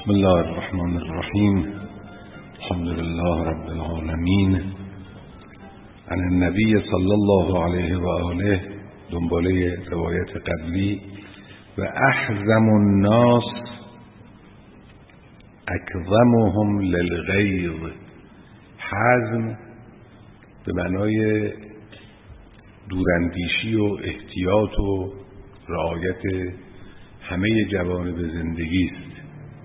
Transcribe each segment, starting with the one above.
بسم الله الرحمن الرحیم. الحمد لله رب العالمین. عن النبی صلی الله علیه و آله، دنباله روایت قبلی. و احزم الناس اکظمهم للغیظ. حزم به معنای دوراندیشی و احتیاط و رعایت همه جوانب زندگی است.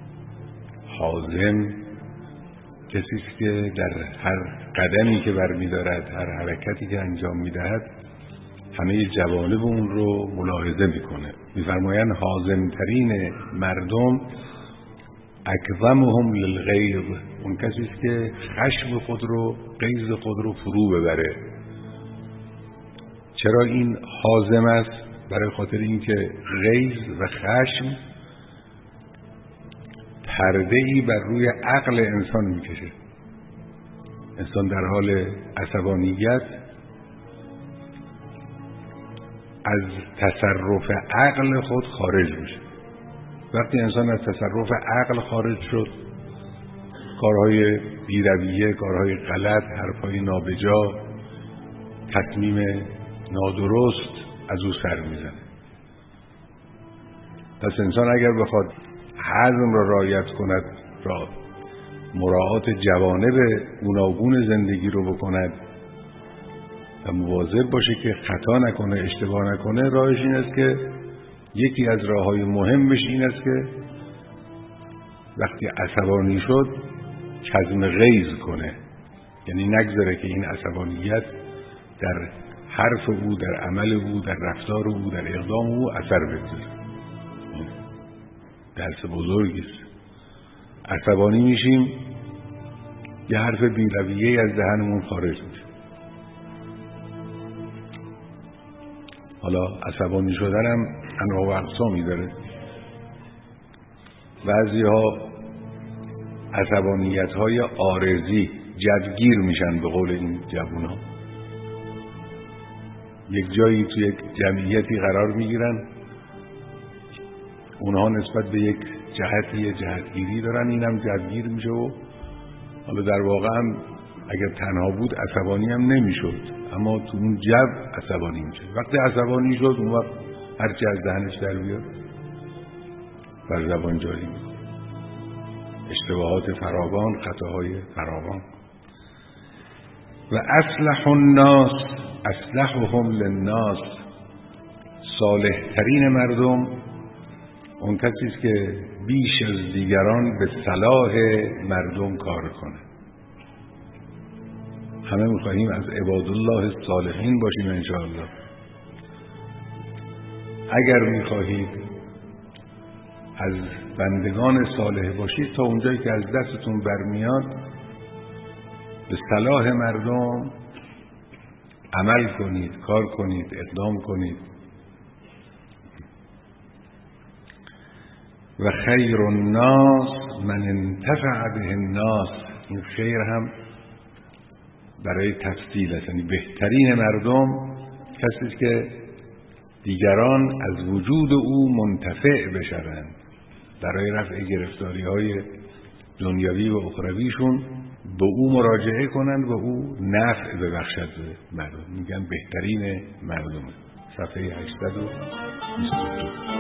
حازم کسی است که در هر قدمی که برمی‌دارد، هر حرکتی که انجام می‌دهد، همه جوانب اون رو ملاحظه می‌کنه. می‌فرمایند حازم‌ترین مردم اکظمهم للغیظ، اون کسی است که خشم خود رو، غیظ خود رو فرو ببره. چرا این حازم است؟ برای خاطر اینکه غیظ و خشم پرده‌ای بر روی عقل انسان میکشه. انسان در حال عصبانیت از تصرف عقل خود خارج میشه. وقتی انسان از تصرف عقل خارج شد، کارهای بی‌رویه، کارهای غلط، حرفهای نابجا، تصمیم نادرست از او سر میزنه. پس انسان اگر بخواد حزم را رعایت کند، مراعات جوانب گوناگون زندگی رو بکند و مواظب باشه که خطا نکنه، اشتباه نکنه، راهش این است که یکی از راههای مهمش این است که وقتی عصبانی شد کظم غیظ کنه. یعنی نگذاره که این عصبانیت در حرف او، در عمل او، در رفتار او، در اقدام او اثر بگذاره. درس بزرگی است. عصبانی میشیم، یه حرف بی‌رویه‌ای از دهنمون خارج میشه. حالا عصبانی شدن هم انواع و اقسامی داره. بعضی‌ها عصبانیت‌های عارضی، جدگیر میشن به قول این جوونا. یک جایی توی یک جمعیتی قرار میگیرن، اونها نسبت به یک جهتی جهتگیری دارن، اینم جدگیر میشه و حالا در واقع هم اگر تنها بود عصبانی هم نمیشد، اما تو اون جو عصبانی میشه. وقتی عصبانی شد اون وقت هرچی از دهنش در بیاد بر زبان جاری میکنه. اشتباهات فراوان، خطاهای فراوان. و اصلح الناس اصلحهم للناس. صالح ترین مردم اون کسی است که بیش از دیگران به صلاح مردم کار کنه. همه می‌خواهیم از عبادالله الصالحین باشیم انشاءالله. اگر می‌خواهید از بندگان صالح باشید، تا اونجایی که از دستتون برمیاد به صلاح مردم عمل کنید، کار کنید، اقدام کنید. و خیر الناس من انتفع به الناس. این خیر هم برای تفصیل است، یعنی بهترین مردم کسی است که دیگران از وجود او منتفع بشوند، برای رفع گرفتاری‌های دنیوی و اخرویشون به او مراجعه کنند و او نفع ببخشد به مردم. میگن بهترین مردم. صفحه 822.